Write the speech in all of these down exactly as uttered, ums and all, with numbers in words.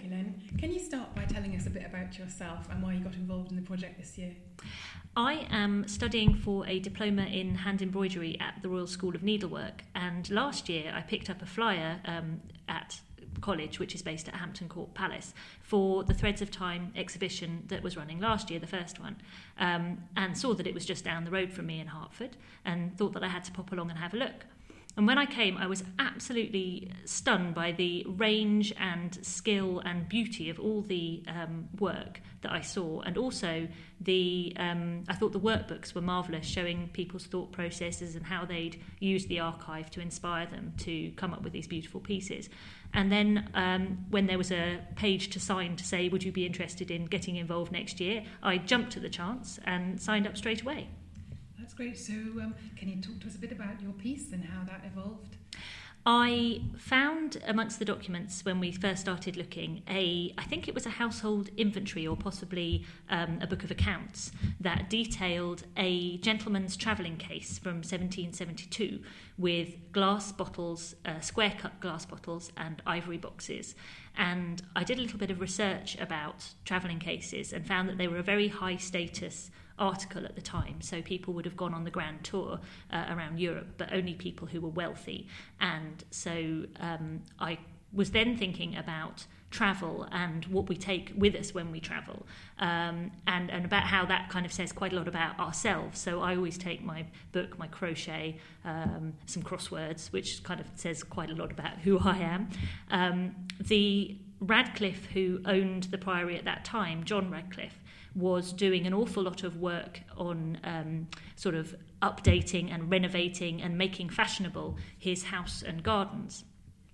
Guylaine. Can you start by telling us a bit about yourself and why you got involved in the project this year? I am studying for a diploma in hand embroidery at the Royal School of Needlework, and last year I picked up a flyer um, at college, which is based at Hampton Court Palace, for the Threads of Time exhibition that was running last year, the first one, um, and saw that it was just down the road from me in Hertford and thought that I had to pop along and have a look. And when I came, I was absolutely stunned by the range and skill and beauty of all the um, work that I saw. And also, the um, I thought the workbooks were marvellous, showing people's thought processes and how they'd used the archive to inspire them to come up with these beautiful pieces. And then um, when there was a page to sign to say, would you be interested in getting involved next year, I jumped at the chance and signed up straight away. That's great. So um, can you talk to us a bit about your piece and how that evolved? I found amongst the documents when we first started looking a, I think it was a household inventory or possibly um, a book of accounts that detailed a gentleman's travelling case from seventeen seventy-two with glass bottles, uh, square cut glass bottles and ivory boxes. And I did a little bit of research about travelling cases and found that they were a very high status article at the time, so people would have gone on the grand tour uh, around Europe, but only people who were wealthy. And so um, I was then thinking about travel and what we take with us when we travel, um, and, and about how that kind of says quite a lot about ourselves. So I always take my book, my crochet, um, some crosswords, which kind of says quite a lot about who I am. Um, the Radcliffe who owned the priory at that time, John Radcliffe, was doing an awful lot of work on um, sort of updating and renovating and making fashionable his house and gardens.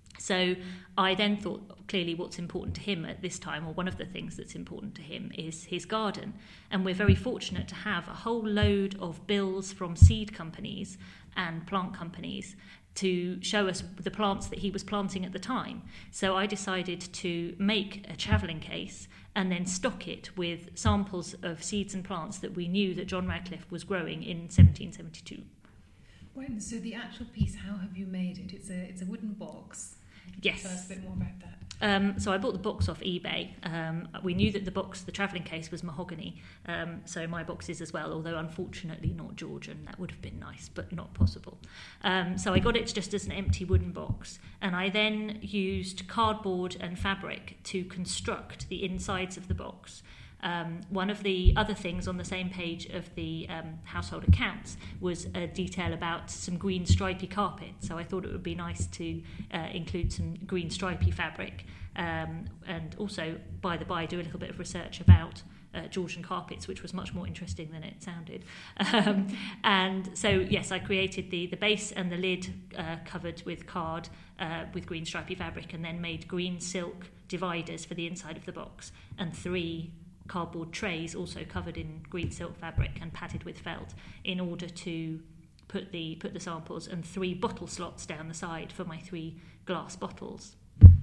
So I then thought, clearly what's important to him at this time, or one of the things that's important to him, is his garden. And we're very fortunate to have a whole load of bills from seed companies and plant companies to show us the plants that he was planting at the time. So I decided to make a travelling case and then stock it with samples of seeds and plants that we knew that John Radcliffe was growing in seventeen seventy-two. Right, so the actual piece, how have you made it? It's a it's a wooden box. Yes. Tell us a bit more about that. Um, so I bought the box off eBay. Um, we knew that the box, the travelling case, was mahogany, um, so my box is as well, although unfortunately not Georgian. That would have been nice, but not possible. Um, so I got it just as an empty wooden box, and I then used cardboard and fabric to construct the insides of the box. Um, one of the other things on the same page of the um, household accounts was a detail about some green stripy carpet, so I thought it would be nice to uh, include some green stripy fabric, um, and also, by the by, do a little bit of research about uh, Georgian carpets, which was much more interesting than it sounded. Um, and so, yes, I created the, the base and the lid uh, covered with card uh, with green stripy fabric, and then made green silk dividers for the inside of the box, and three cardboard trays also covered in green silk fabric and padded with felt in order to put the put the samples, and three bottle slots down the side for my three glass bottles.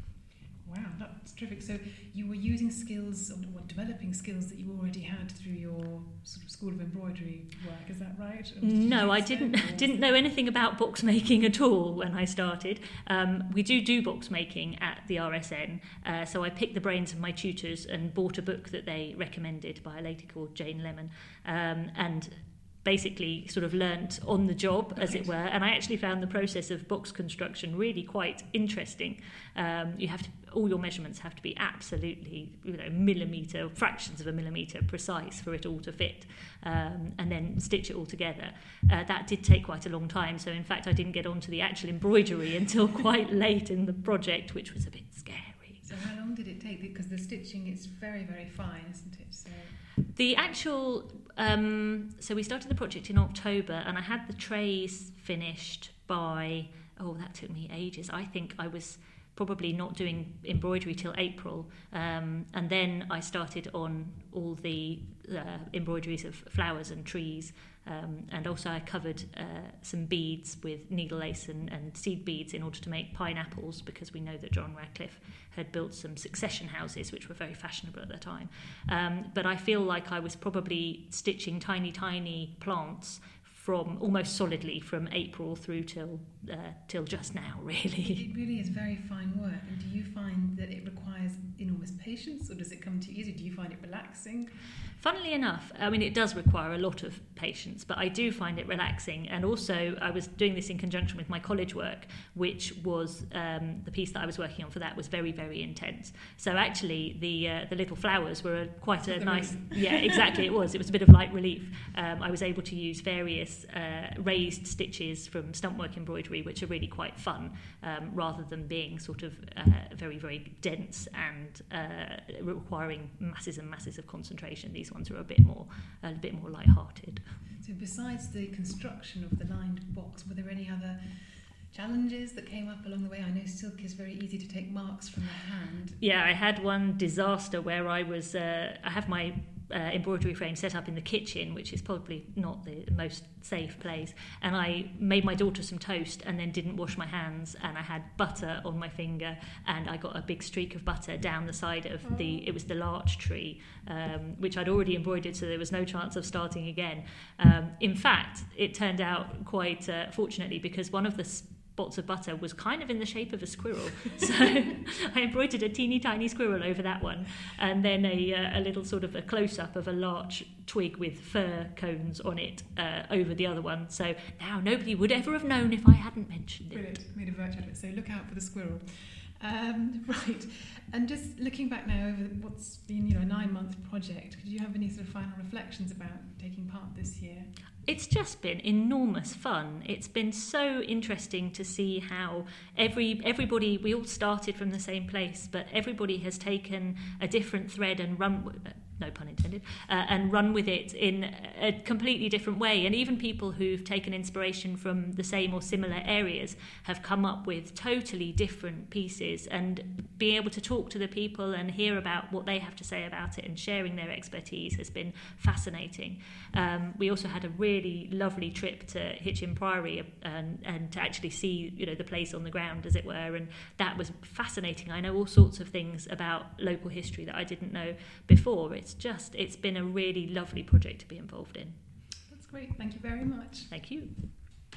Wow, that's terrific. So you were using skills, or developing skills that you already had through your sort of School of Embroidery work, is that right? Did no, I didn't or? didn't know anything about box making at all when I started. Um, we do do box making at the R S N, uh, so I picked the brains of my tutors and bought a book that they recommended by a lady called Jane Lemon, um, and basically sort of learnt on the job, as it were, and I actually found the process of box construction really quite interesting. Um, you have to, all your measurements have to be absolutely, you know, millimetre, fractions of a millimetre precise for it all to fit, um, and then stitch it all together. Uh, that did take quite a long time, so in fact I didn't get onto the actual embroidery until quite late in the project, which was a bit scary. So how long did it take? Because the stitching is very, very fine, isn't it? So the actual, um, so we started the project in October, and I had the trays finished by, oh, that took me ages. I think I was probably not doing embroidery till April, um, and then I started on all the uh, embroideries of flowers and trees, um, and also I covered uh, some beads with needle lace and, and seed beads in order to make pineapples, because we know that John Radcliffe had built some succession houses which were very fashionable at the time. Um, but I feel like I was probably stitching tiny, tiny plants from almost solidly from April through till uh, till just now, really. It really is very fine work. And do you find that it requires enormous patience, or does it come to you easy? Do you find it relaxing? Funnily enough, I mean, it does require a lot of patience, but I do find it relaxing. And also, I was doing this in conjunction with my college work, which was um, the piece that I was working on for that was very, very intense. So actually, the uh, the little flowers were a, quite a nice... Yeah, exactly, it was. It was a bit of light relief. Um, I was able to use various uh, raised stitches from stumpwork embroidery, which are really quite fun, um, rather than being sort of uh, very, very dense and uh, requiring masses and masses of concentration. These ones are a bit more a bit more light-hearted. So besides the construction of the lined box, were there any other challenges that came up along the way? I know silk is very easy to take marks from the hand. Yeah, I had one disaster where I was uh, I have my Uh, embroidery frame set up in the kitchen, which is probably not the most safe place, and I made my daughter some toast and then didn't wash my hands, and I had butter on my finger, and I got a big streak of butter down the side of the it was the larch tree, um, which I'd already embroidered, so there was no chance of starting again. Um, in fact, it turned out quite uh, fortunately, because one of the spots of butter was kind of in the shape of a squirrel, so I embroidered a teeny tiny squirrel over that one, and then a, uh, a little sort of a close-up of a larch twig with fir cones on it uh, over the other one, so now nobody would ever have known if I hadn't mentioned it. Brilliant, made a virtue of it, so look out for the squirrel. Um, right, and just looking back now over what's been, you know, a nine-month project, did you have any sort of final reflections about taking part this year? It's just been enormous fun. It's been so interesting to see how every everybody, we all started from the same place, but everybody has taken a different thread and run, no pun intended, uh, and run with it in a completely different way. And even people who've taken inspiration from the same or similar areas have come up with totally different pieces, and being able to talk to the people and hear about what they have to say about it and sharing their expertise has been fascinating. Um, we also had a really really lovely trip to Hitchin Priory and, and to actually see, you know, the place on the ground, as it were, and that was fascinating. I know all sorts of things about local history that I didn't know before. It's just, it's been a really lovely project to be involved in. That's great. Thank you very much. Thank you.